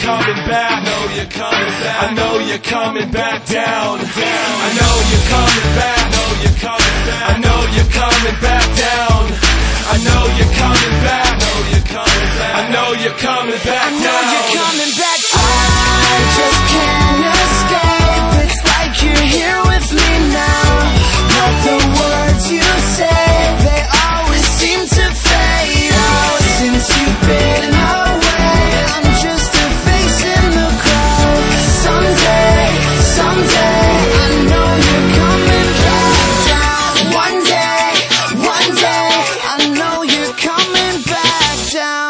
coming back. I know you're coming back. I know you're coming back down. I know you're coming back. I know you're coming back. I know you're coming back down. I know you're coming back. I know you're coming back. I know you're coming back. I know you're coming back. I just can't escape. It's like you're here with me now. But the words you say, they always seem to fade out. Since you've been away, I'm just a face in the crowd. Someday, I know you're coming back down. One day, I know you're coming back down.